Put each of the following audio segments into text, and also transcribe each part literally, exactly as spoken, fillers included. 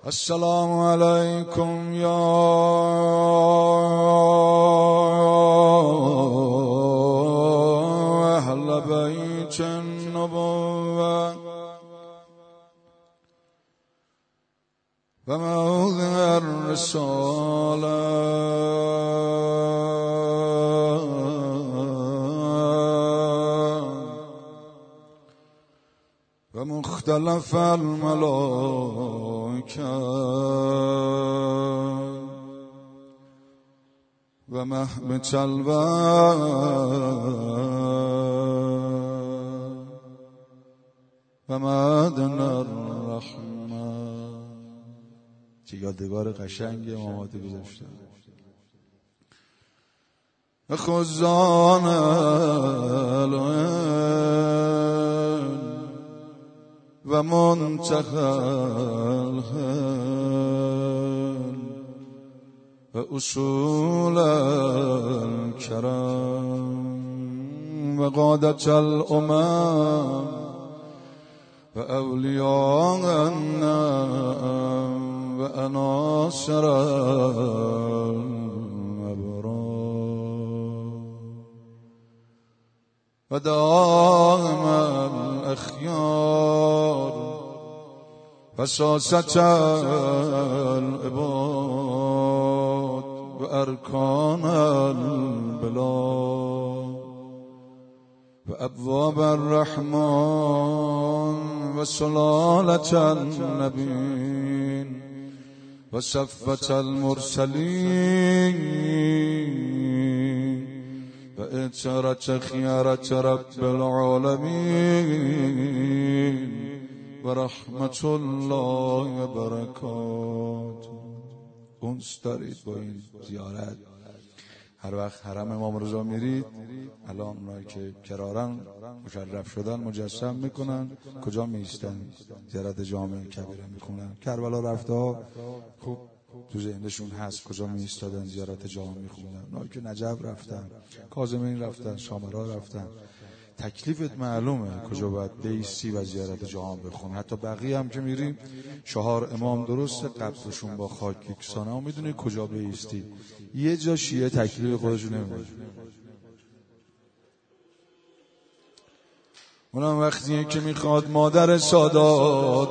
السلام علیکم یا اهل بیت النبوة و موضع الرسالة و مختلف الملائکه و محبت الوحی و معدن الرحمة. چه یادگار قشنگی اماماتی گذاشته. و خزان العلم و منتهى الحلم و اصول الكرم و قادة الامم و اولیاء النعم و عناصر الابرار و دائم الاخیار و ساسة العباد و ارکان البلاد و ابواب الرحمن و سلالة النبیین و صفة المرسلین و اعترت خیارت رب العالمین و رحمت الله و برکات. اونس دارید با این زیارت. هر وقت حرم امام رضا میرید، الان اونایی که کرارن مشرف شدن مجسم میکنن، کجا میستن؟ زیارت جامع کبیره میکنن. کربلا رفته ها خوب تو ذهنشون هست کجا میستادن زیارت جامع میخوندن. اونایی که نجف رفتن، کاظمین رفتن، سامرا رفتن، تکلیفت معلومه کجا باید بیستی و زیارت جامع بخون. حتی بقیه هم که میریم چهار امام درسته قبرشون با خاک یکسانه، هم میدونی کجا بیستی. یه جا شیعه تکلیف خودشون نمیدونه. اونم وقتیه که میخواد مادر سادات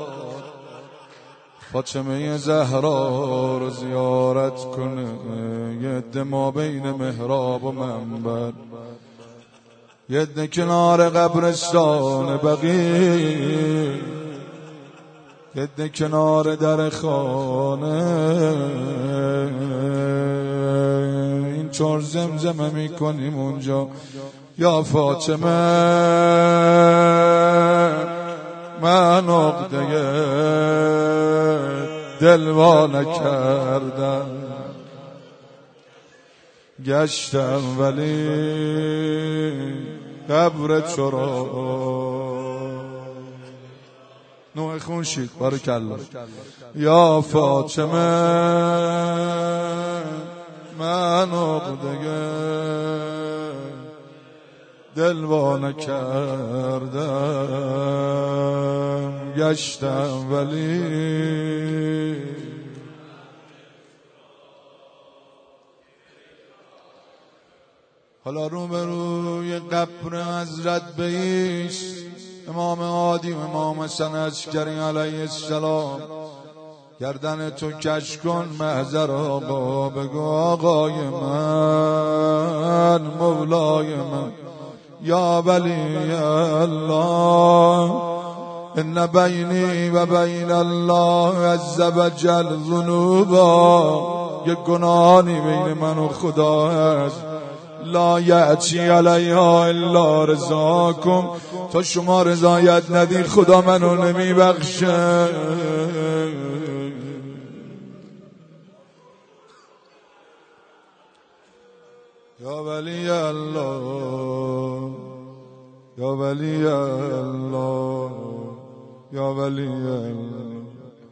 فاطمه زهرا رو زیارت کنه، یه عده ما بین محراب و منبر، یه عده کنار قبرستان بقیع، یه عده کنار در خانه، این چهار زمزمه میکنیم اونجا. یا فاطمه من عقده دلوانه کردم، گشتم ولی قبر چرا نوع خون شید. بارکالله. یا فاطمه من عقده دلوانه کردم، گشتم ولی حالا رو به روی قبر حضرت بیست امام عادی و امام حسن عسکری علیه السلام. گردن تو کش کن محضر آقا، بگو آقای من مولای من یا ولی الله، ان بینی و بین الله عز وجل ذنوبا، یک گناهی بین من و خدا هست، لا یأتی علیها الا رضاکم، تا شما رضایت ندید خدا منو نمی بخشه. یا ولی الله یا ولی الله یا ولی الله.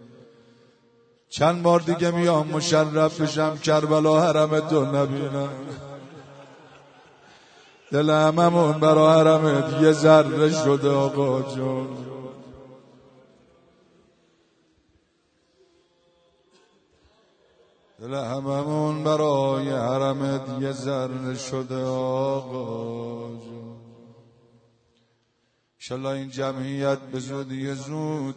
چند بار دیگه میام مشرف بشم کربلا حرم تو نبینم. دل هممون برا حرمت یه ذره شده آقا جون. دل هممون برای حرمت یه ذره شده آقا جون. انشالله این جمعیت به زودی زود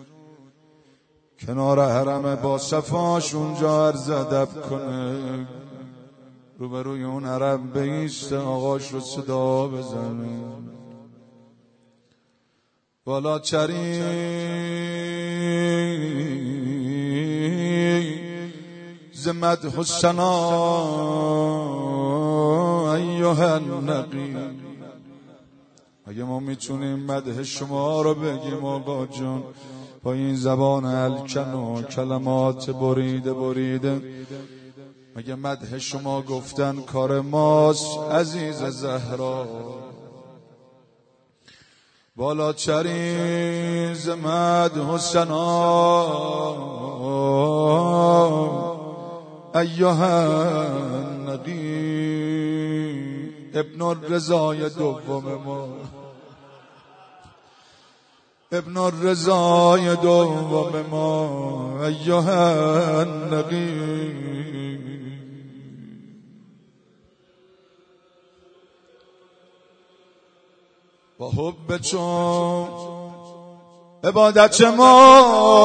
کنار حرم با صفاش اونجا عرض ادب کنه، روبروی اون حرم بیسته، آقاش رو صدا بزنه. والا چری زمد حسنا ایها النقی. اگه ما میتونیم مدح شما رو بگیم آقا جون با این زبان الکن و کلمات بریده بریده، مگه مدح شما گفتن کار ماست عزیز زهرا. بالا چریز مدح سنا ایها النقی. ابن الرضای دوم ما، ابن الرضای دوم ما ایها النقی. با حب چون عبادت ما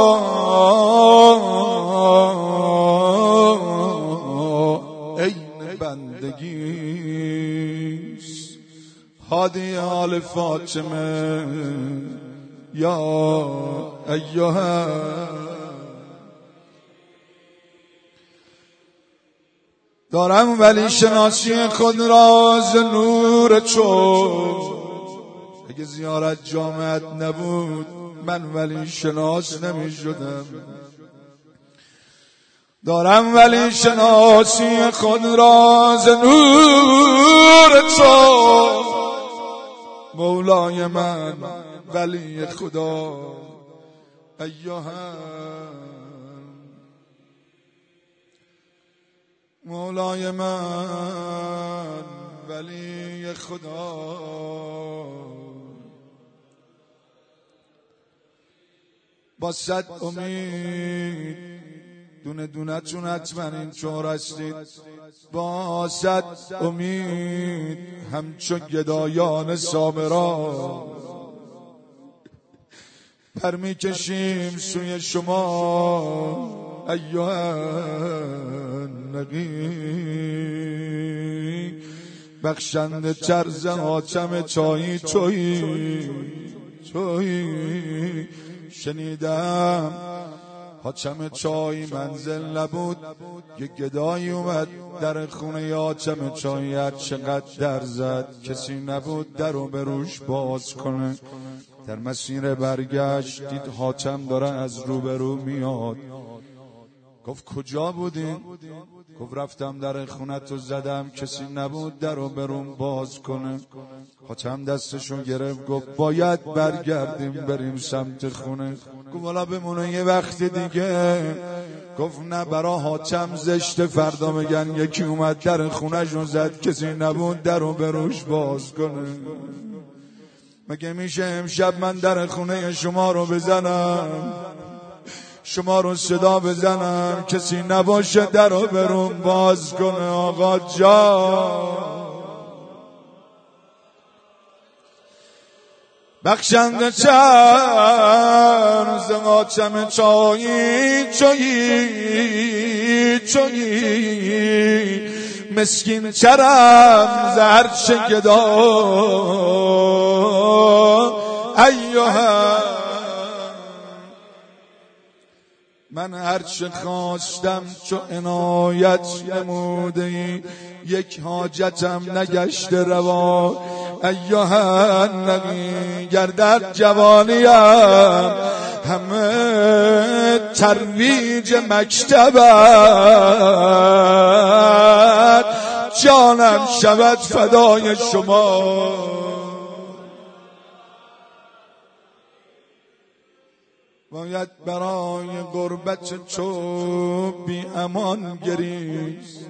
این بندگیست. هادی آل فاطمه یا ایها. دارم ولی شناسی خود را ز نور چون. اگه زیارت جامعت نبود من ولی شناس نمی شدم. دارم ولی شناسی خود را ز نور چون. مولای من ولی خدا ایها. مولای من ولی خدا. با صد امید دونه دونه چون حتما این چور هستید. با صد امید همچون گدایان سامرا پر می کشیم سوی شما ایها النقی. بخشنده چرز حاتم چایی تویی تویی. شنیدم حاتم چای منزل نبود، یک گدایی اومد در خونه حاتم چای، هر چقدر در زد کسی نبود در رو به روش باز کنه. در مسیر برگشت دید حاتم داره از روبرو میاد. گفت کجا بودین؟ گفت رفتم در خونتو زدم کسی نبود در رو بروم باز کنه. حاتم دستشو گرفت گفت باید برگردیم بریم سمت خونه. گفت والا بمونه یه وقت دیگه. گفت نه برا حاتم زشت فردا بگن یکی اومد در خونه‌شون زد کسی نبود در رو بروش باز کنه. مگه میشه امشب من در خونه شما رو بزنم، شما رو صدا بزنم کسی نباشه در رو بروم باز کنه؟ آقا جان بخشنده چرز حاتم چایی چایی چایی. مسکین چرم زهرچه گدا ایها. من هرچه خواستم چو عنایت نموده ای، یک حاجتم نگشت روا ایها النقی. گردد جوانیم همه ترویج مکتبت، جانم شود فدای شما. باید برای غربت تو بی امان گریست.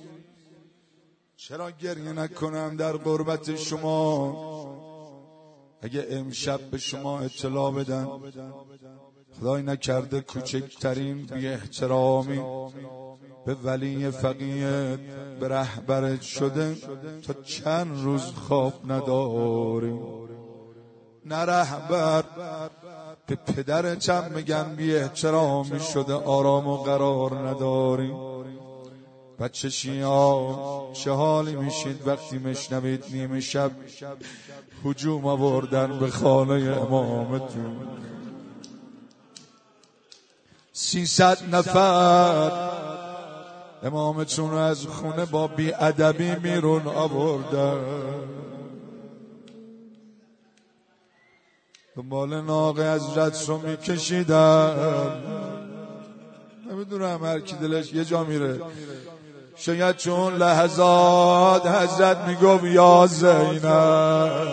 چرا گریه نکنم در غربت شما؟ اگه امشب به شما اطلاع بدن خدای نکرده کوچکترین بی احترامی به ولی فقیه به رهبرت شده تا چند روز خواب نداری. نه رهبر به پدرت هم میگن بی احترامی شده آرام و قرار نداری. بچه شیعه چه حالی میشید وقتی مشنوید نیمه شب هجوم آوردن به خانه امامتون، سیصد نفر امامتون رو از خونه با بی ادبی میرون آوردن، دنبال ناقه حضرت رو میکشیدن. نمیدونم هر کی دلش یه جا میره، شاید چون لحظات حضرت میگفت یا زینب.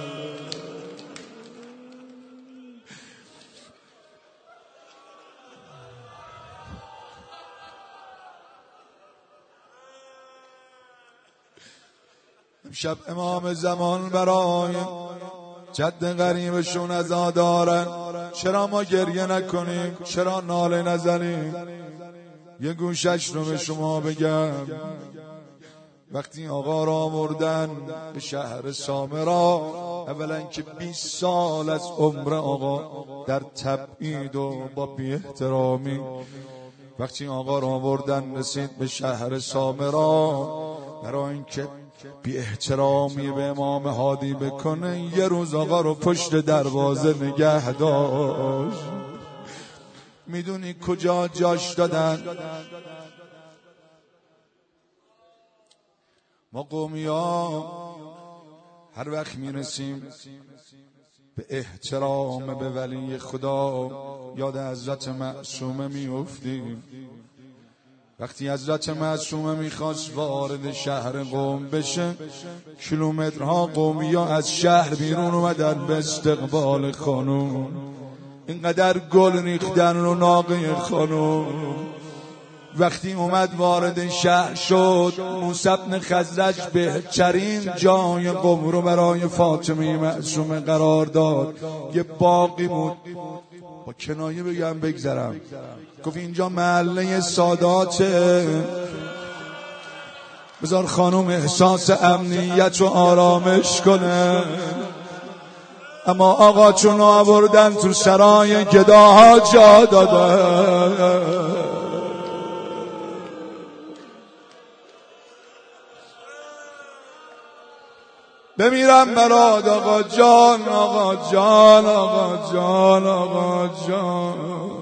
امشب امام زمان برای جد غریبشون عزا دارن. چرا ما گریه نکنیم؟ چرا ناله نزنیم؟ یه گوشش رو به شما بگم. وقتی آقا را آوردن به شهر سامرا، اولا که بیست سال از عمر آقا در تبعید و با بی احترامی، وقتی آقا را آوردن رسید به شهر سامرا، برای اینکه بی احترامی به امام هادی بکنه یه روز آقا رو پشت دروازه نگه داشت. میدونی کجا جاش دادن؟ ما قومی ها هر وقت میرسیم به احترام به ولی خدا یاد حضرت معصومه میافتیم. وقتی حضرت معصومه میخواست وارد شهر قم بشه، کیلومترها قومی ها از شهر بیرون اومدن به استقبال خانوم. اینقدر گل ریختن رو ناقه خانوم. وقتی اومد وارد شهر شد، موسی بن خزرج بهترین جای قم رو برای فاطمه معصومه قرار داد. یه باغی بود، با کنایه بگم بگذرم، گفت اینجا محله ساداته، بذار خانوم احساس امنیت و آرامش کنه. اما آقا چون آوردن تو سرای گداها جا دادن. بمیرم برات آقا جان، آقا جان، آقا جان، آقا جان.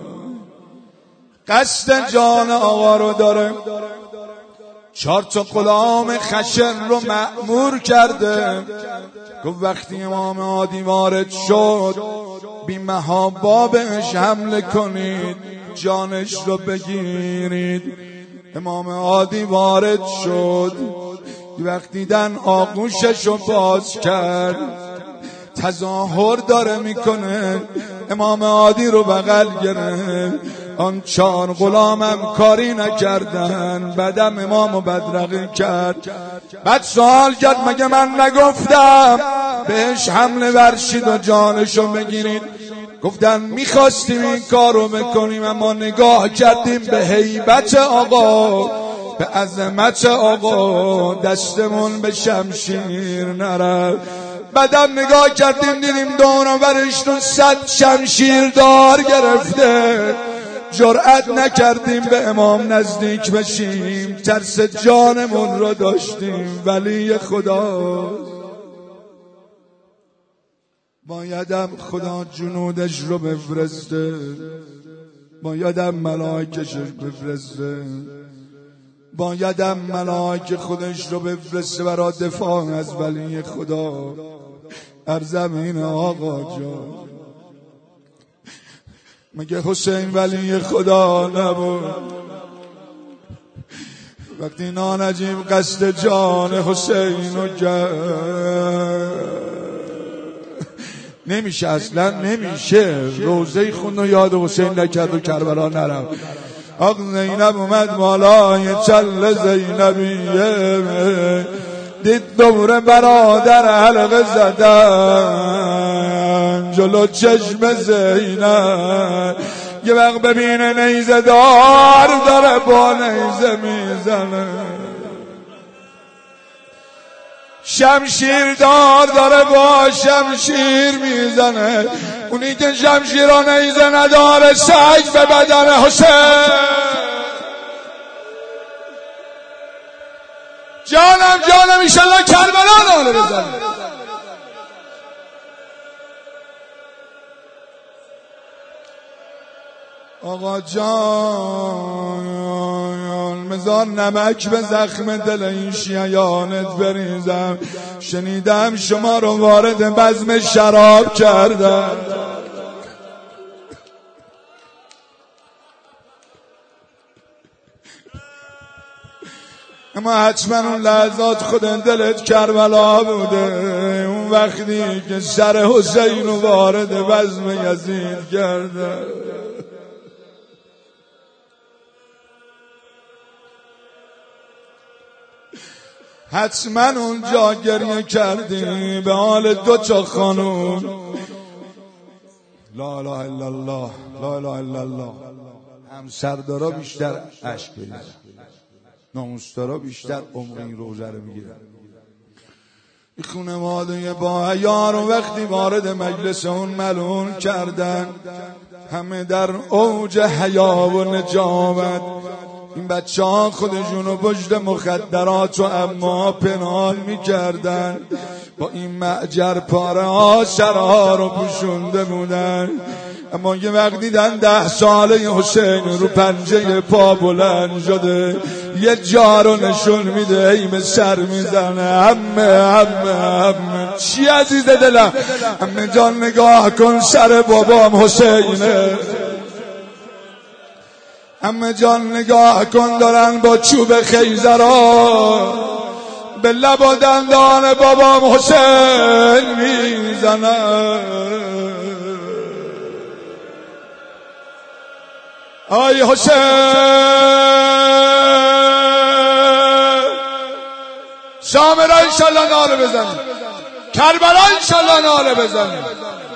قصد جان آقا رو داره. چهار تا غلام خشن رو مأمور کرده. گفت وقتی امام هادی وارد شد بی محابا بهش حمله کنید، جانش رو بگیرید. امام هادی وارد شد، وقتی دیدن آغوشش رو باز کرد، تظاهر داره میکنه، امام هادی رو بغل گرفت. آن چهار غلامم کاری نکردن، بعدم امامو بدرقی کرد. بعد سوال کرد مگه من نگفتم بهش حمله ورشید و جانشو بگیرید؟ گفتن میخواستیم این کارو بکنیم اما نگاه کردیم به هیبت آقا، به عظمت آقا، دستمون به شمشیر نرفت. بعدم نگاه کردیم دیدیم دور و برشتون صد شمشیر دار گرفته، جرأت نکردیم به امام نزدیک بشیم، ترس جانمون رو داشتیم. ولی خدا بایدم خدا جنودش رو بفرسته، بایدم ملائکش بفرسته، بایدم ملائک خودش رو بفرسته برای دفاع از ولی خدا در زمین آقا جان. مگه حسین ولی خدا نبود؟ وقتی نانجیم قصد جان حسین رو کرد، نمیشه اصلا نمیشه. روزه خون رو یاد حسین نکرد و کربلا نرفت. آق زینب اومد بالای چل زینبیه، دید دوره برادر حلقه زدن، جلو چشم زینب. یه وقت ببینه نیزه دار داره با نیزه میزنه، شمشیر دار داره با شمشیر میزنه. اونی که شمشیر و نیزه نداره سگ به بدن حسین. جانم جانم ایشالله کربلا ناله بزنه. آقا جان مزار نمک به زخم دل این شیعانت بریزم. شنیدم شما رو وارد بزم شراب کردم. اما حتما اون لحظات خود دلت کربلا بوده، اون وقتی که سر حسین رو وارد بزم یزید کرده. حتما اونجا گریه کردی به حال دو تا خانون. لا اله الا الله، لا اله الا الله. هم سردارا بیشتر اشک بریزن، ناموسدارا بیشتر عمق این روزه رو میگیرن. این خانواده با حیا رو وقتی وارد مجلس اون ملعون کردن، همه در اوج حیا و نجابت. این بچه ها خودشونو پشت مخدرات و اما پنهان میکردن، با این معجر پاره ها سرها رو پوشونده بودن. اما یه وقت دیدن ده ساله حسین رو پنجه پا بلند شده، یه جا رو نشون میده، هی سر میزنه. همه همه همه چی عزیز دلم، همه جان نگاه کن سر بابام حسینه. همه جان نگاه کن دارن با چوب خیزرا به لب و دندان بابام حسین میزنن. آی حسین سامرا انشالله ناله بزنی، کربلا انشالله ناله بزنی.